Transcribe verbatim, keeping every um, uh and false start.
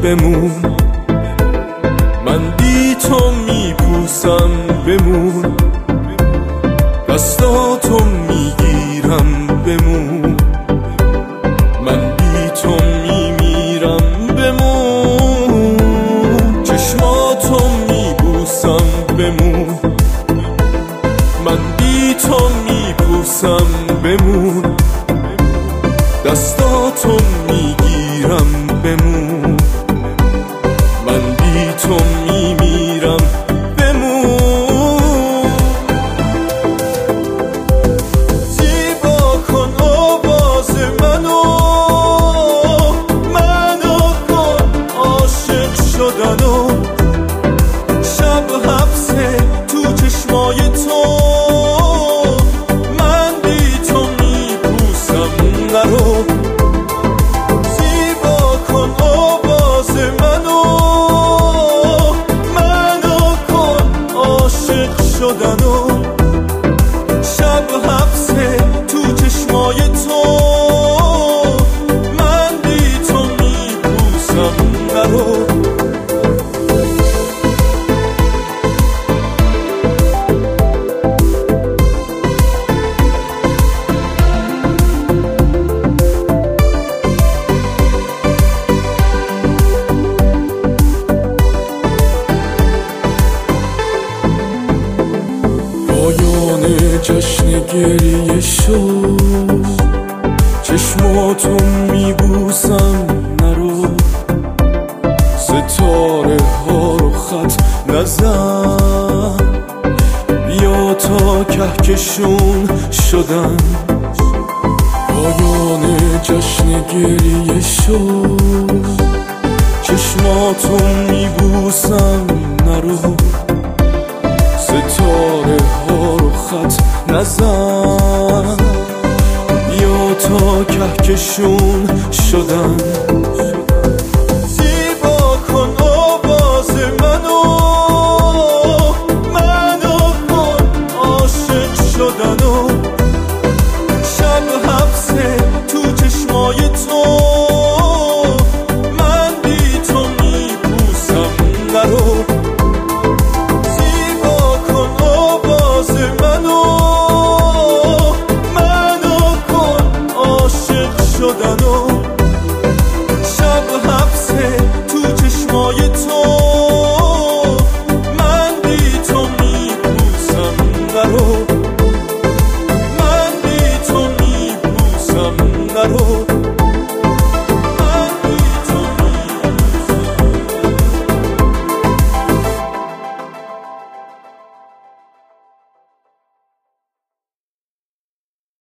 بمون، من بی تو میپوسم بمون، دستاتو میگیرم بمون، من بی تو میمیرم بمون، چشماتو میبوسم بمون، من بی تو میپوسم بمون، دستاتو میگیرم بمون، من بی تو میمیرم بمون. زیبا کن آواز منو، منو کن عاشق شدنو، شب حبسه تو چشمای تو، من بی تو میپوسم نرو. زیبا کن آواز منو، منو کن عاشق شدنو، شب حبسه تو چشمای تو، من بی تو میپوسم نرو. پایان جشن گریه شد، چشماتو میبوسم نرو، ستاره ها رو خط نزن، بیا تا کهکشون شدن. پایان جشن گریه شد، چشماتو میبوسم نرو، ستاره ها رو خط نزن، بیا تا کهکشون شدن.